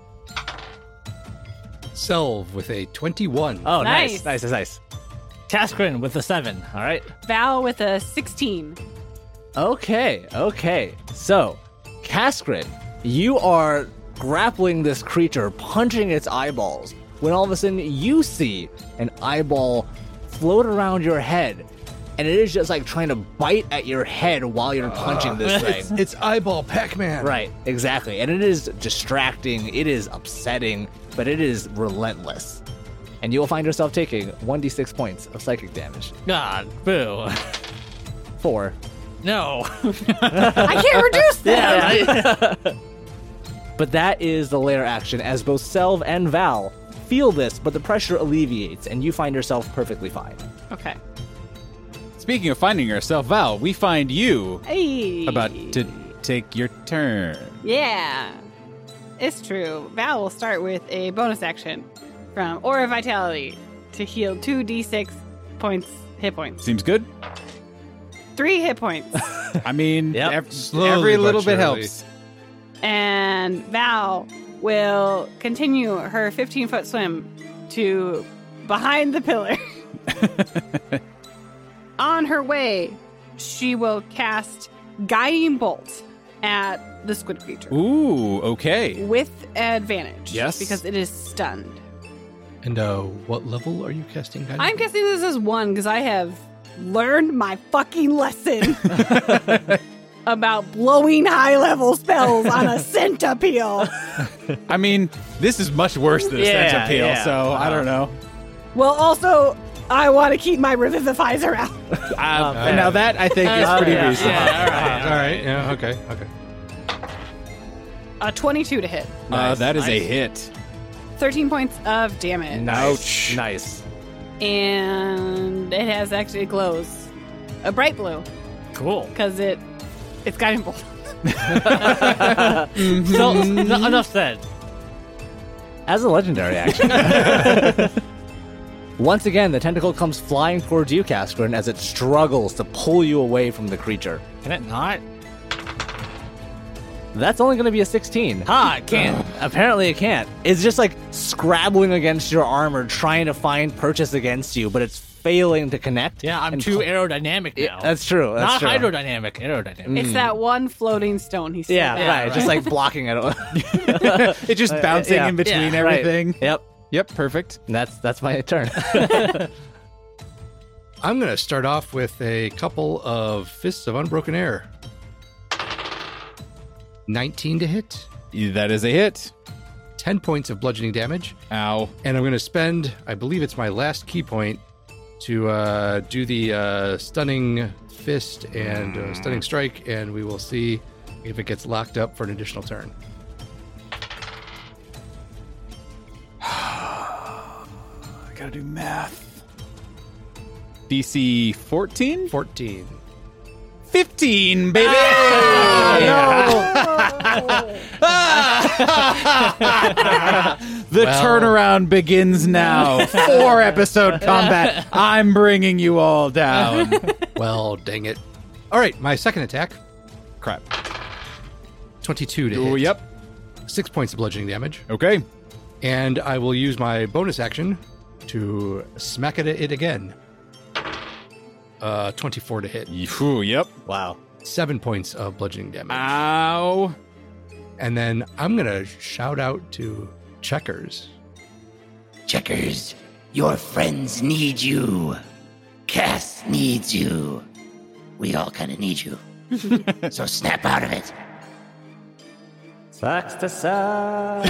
Selv with a twenty-one. Oh, nice, Nice. nice, nice, nice. Taskrin with a seven. All right. Val with a sixteen. Okay, okay. So, Cashgrin, you are grappling this creature, punching its eyeballs, when all of a sudden you see an eyeball float around your head, and it is just like trying to bite at your head while you're punching this thing. It's eyeball Pac-Man. Right, exactly. And it is distracting, it is upsetting, but it is relentless. And you will find yourself taking one d six points of psychic damage. God, boo. Four. No. I can't reduce that. Yeah. But that is the lair action, as both Selv and Val feel this, but the pressure alleviates, and you find yourself perfectly fine. Okay. Speaking of finding yourself, Val, we find you Hey. about to take your turn. Yeah. It's true. Val will start with a bonus action from Aura Vitality to heal two d six points, hit points. Seems good. Three hit points. I mean, Yep. ev- Slowly every but little bit surely. helps. And Val will continue her fifteen-foot swim to behind the pillar. On her way, she will cast Guiding Bolt at the squid creature Ooh, okay. with advantage. Yes. Because it is stunned. And uh, what level are you casting? Guiding I'm Bolt? guessing this is one because I have learned my fucking lesson about blowing high-level spells on a centipede. I mean, this is much worse than a Yeah, sense appeal, yeah. so I don't know. Well, also, I want to keep my Revivifizer out. Uh, now that I think is Uh, pretty yeah. reasonable. Yeah, all right. All right. Yeah. Okay. Okay. A twenty-two to hit. Uh, that is a Nice. hit. thirteen points of damage. Nice. Nice. And it has actually, it glows a bright blue Cool. because it, it's guiding bolt. So, n- enough said. As a legendary action. Once again, the tentacle comes flying towards you, Cascarin, as it struggles to pull you away from the creature. Can it not? That's only going to be a sixteen. Ha, it can't. Apparently it can't. It's just like scrabbling against your armor, trying to find purchase against you, but it's failing to connect. Yeah, I'm and too pu- aerodynamic now. Yeah, that's true. That's Not true. hydrodynamic, aerodynamic. It's that one floating stone he's Yeah, still right. there. Just like blocking it. It's just bouncing yeah. in between Yeah, right. everything. Yep. Yep, perfect. And that's that's my turn. I'm going to start off with a couple of Fists of Unbroken Air. nineteen to hit, That is a hit. ten points of bludgeoning damage, Ow. and I'm going to spend, I believe it's my last key point, to uh, do the uh, Stunning Fist and uh, Stunning Strike, and we will see if it gets locked up for an additional turn. I gotta do math. D C fourteen? fourteen. fifteen, baby! The Well- turnaround begins now. Four episode combat. I'm bringing you all down. Well, dang it. All right, my second attack, Crap. twenty-two to Oh, hit. yep. Six points of bludgeoning damage. Okay. And I will use my bonus action to smack it at it again. Uh, twenty-four to hit. Ooh, yep. Wow. Seven points of bludgeoning damage. Ow. And then I'm going to shout out to Checkers. Checkers, your friends need you. Cass needs you. We all kind of need you. So snap out of it. Sucks to suck.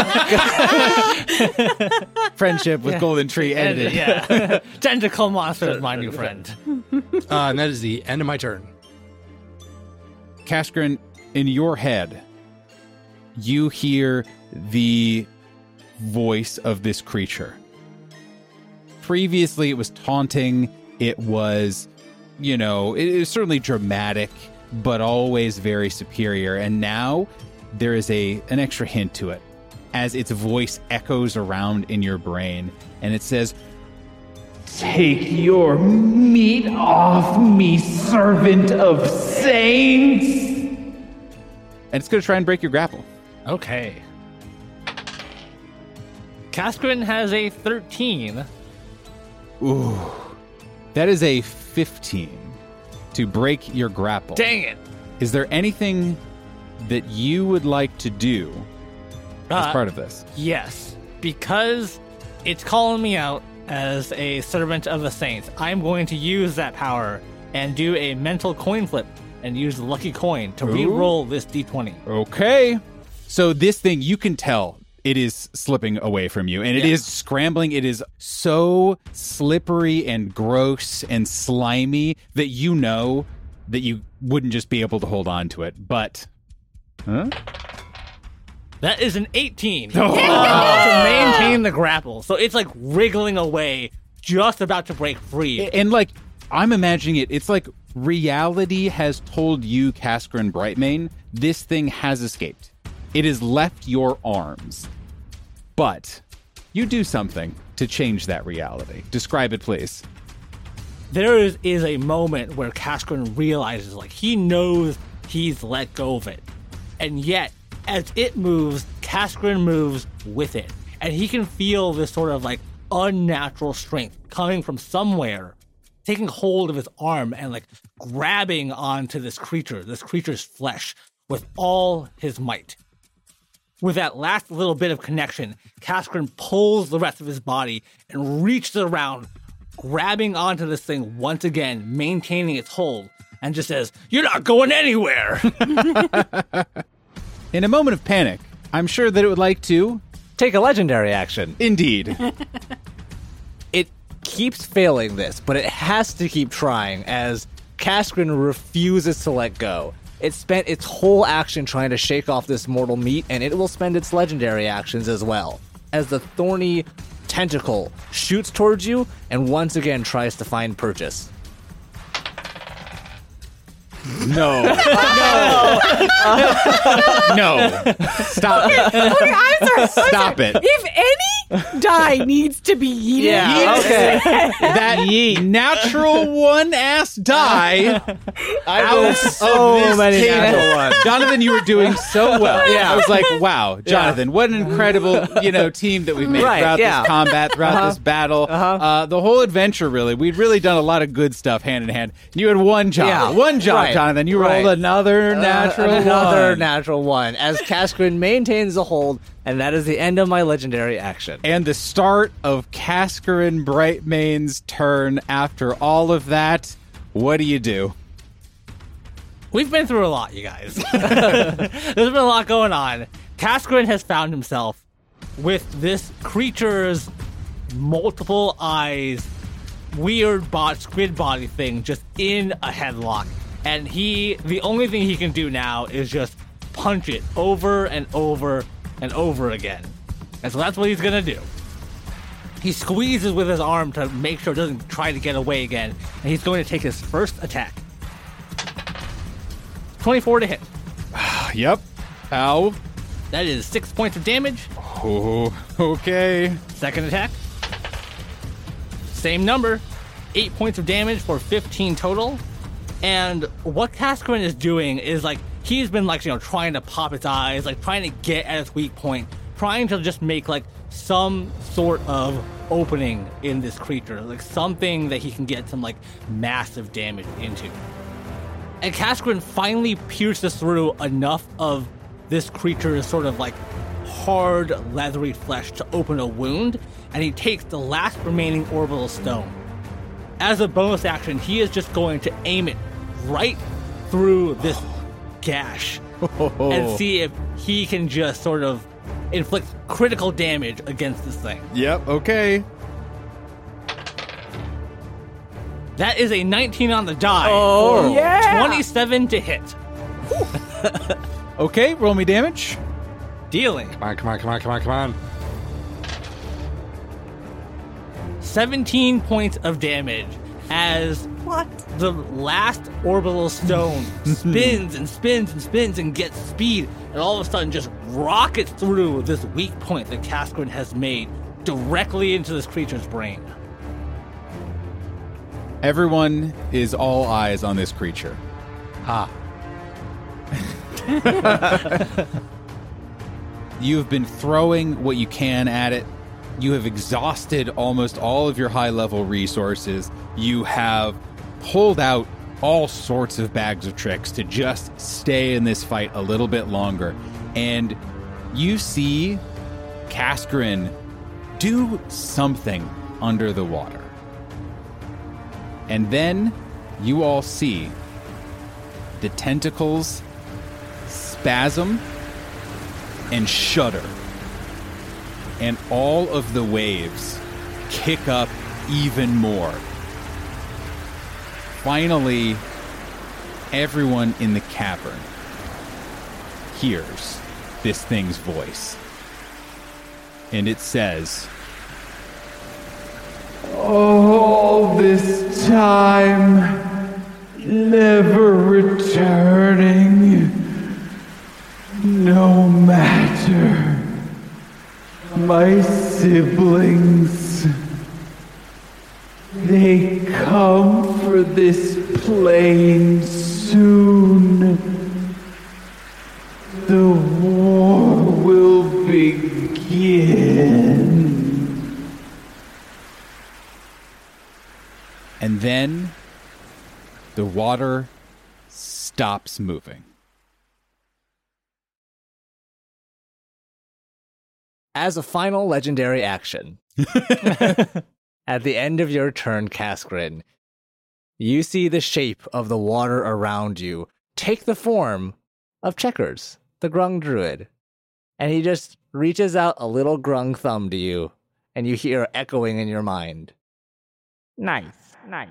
Friendship with Golden Tree ended. Yeah. Tentacle monster is my new friend. Uh, and that is the end of my turn. Cascarin, in your head, you hear the voice of this creature. Previously, it was taunting. It was, you know, it is certainly dramatic, but always very superior. And now there is a an extra hint to it as its voice echoes around in your brain. And it says, Take your meat off me, servant of saints! and it's going to try and break your grapple. Okay. Cascarin has a thirteen. Ooh. That is a fifteen to break your grapple. Dang it. Is there anything that you would like to do as Uh, part of this? Yes, because it's calling me out. as a servant of the saints, I'm going to use that power and do a mental coin flip and use the lucky coin to re-roll this d twenty. Okay. So this thing, you can tell it is slipping away from you, and it Yeah. is scrambling. It is so slippery and gross and slimy that you know that you wouldn't just be able to hold on to it. But, huh? That is an eighteen to maintain the grapple. So it's like wriggling away, just about to break free. And like, I'm imagining it, it's like reality has told you, Cascarin Brightmane, this thing has escaped. It has left your arms. But you do something to change that reality. Describe it, please. There is, is a moment where Cascarin realizes, like, he knows he's let go of it. And yet, as it moves, Cascarin moves with it. And he can feel this sort of, like, unnatural strength coming from somewhere, taking hold of his arm and, like, grabbing onto this creature, this creature's flesh, with all his might. With that last little bit of connection, Cascarin pulls the rest of his body and reaches around, grabbing onto this thing once again, maintaining its hold, and just says, "You're not going anywhere!" In a moment of panic, I'm sure that it would like to... Take a legendary action. Indeed. It keeps failing this, but it has to keep trying as Cascarin refuses to let go. It spent its whole action trying to shake off this mortal meat, and it will spend its legendary actions as well, as the thorny tentacle shoots towards you and once again tries to find purchase. No. No. No. Stop it. Okay, I'm sorry. I'm Stop sorry. it. If any die needs to be eaten, Yeah, okay. That natural one ass die I out rolled of so this many table. natural ones. Jonathan, you were doing so well. Yeah. I was like, wow, Jonathan, what an incredible, you know, team that we've made Right, throughout yeah. this combat, throughout Uh-huh. this battle. Uh-huh. Uh, the whole adventure, really. We'd really done a lot of good stuff hand in hand. You had one job. Yeah. One job, Right. Jonathan. You Right. rolled another natural Uh, another one. natural one as Cascarin maintains the hold, and that is the end of my legendary action. And the start of Cascarin Brightmane's turn after all of that. What do you do? We've been through a lot, you guys. There's been a lot going on. Cascarin has found himself with this creature's multiple eyes, weird bot, squid body thing just in a headlock. And he, the only thing he can do now is just punch it over and over and over again. And so that's what he's gonna do. He squeezes with his arm to make sure it doesn't try to get away again. And he's going to take his first attack. twenty-four to hit. Yep. Ow. That is six points of damage. Oh, okay. Second attack. Same number. Eight points of damage for fifteen total. And what Cascarin is doing is like, he's been like, you know, trying to pop its eyes, like trying to get at its weak point, trying to just make like some sort of opening in this creature, like something that he can get some like massive damage into. And Cascarin finally pierces through enough of this creature's sort of like hard, leathery flesh to open a wound, and he takes the last remaining orbital stone. As a bonus action, he is just going to aim it right through this gash and see if he can just sort of inflict critical damage against this thing. Yep, okay. That is a nineteen on the die. Oh, for yeah. twenty-seven to hit. Okay, roll me damage. Dealing Come on, come on, come on, come on, come on. seventeen points of damage as What? the last orbital stone spins and spins and spins and gets speed, and all of a sudden just rockets through this weak point that Cascarin has made directly into this creature's brain. Everyone is all eyes on this creature. Ha. You've been throwing what you can at it. You have exhausted almost all of your high-level resources. You have pulled out all sorts of bags of tricks to just stay in this fight a little bit longer. And you see Cascarin do something under the water. And then you all see the tentacles spasm and shudder. And all of the waves kick up even more. Finally, everyone in the cavern hears this thing's voice. And it says, All this time, never returning, no matter. My siblings, they come for this plane soon. The war will begin. and then the water stops moving. As a final legendary action, at the end of your turn, Kaskrin, you see the shape of the water around you take the form of Checkers, the Grung Druid. And he just reaches out a little grung thumb to you, and you hear echoing in your mind. Nice, nice.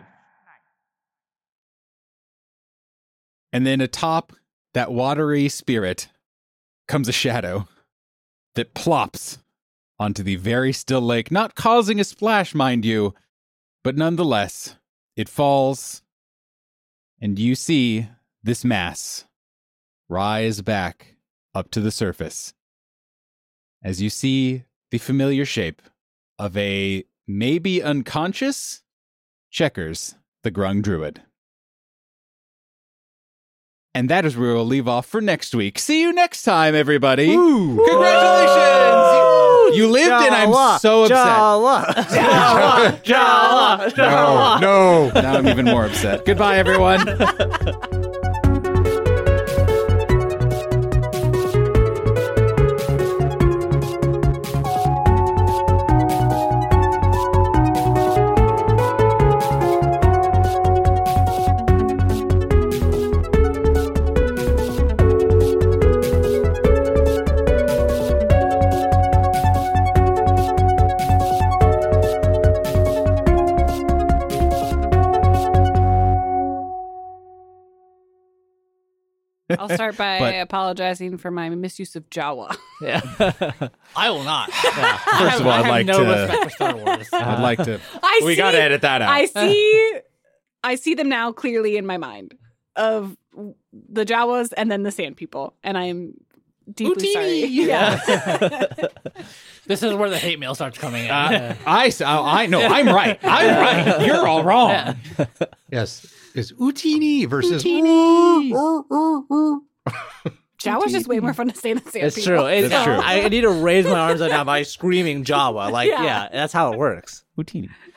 And then atop that watery spirit comes a shadow that plops onto the very still lake, not causing a splash, mind you, but nonetheless, it falls, and you see this mass rise back up to the surface as you see the familiar shape of a maybe unconscious Checkers, the Grung Druid. And that is where we'll leave off for next week. See you next time, everybody. Ooh. Congratulations! You, you lived and I'm so upset. Jawa, Jawa, Jawa, Jawa. No, no. Now I'm even more upset. Goodbye, everyone. I'll start by But- apologizing for my misuse of Jawa. Yeah. I will not. First of all, I I'd have like no to- respect for Star Wars. I'd like to. I We see, gotta edit that out. I see, I see them now clearly in my mind of the Jawas and then the Sand People, and I'm deeply sorry. Yeah. This is where the hate mail starts coming in. Uh, I, s- I, I know. I'm right. I'm right. You're all wrong. Yes, it's Utini versus Jawa's just way more fun to say than Sand It's People. true. It's That's true. I need to raise my arms right now by screaming Jawa. Like, Yeah. yeah, that's how it works. Houtini.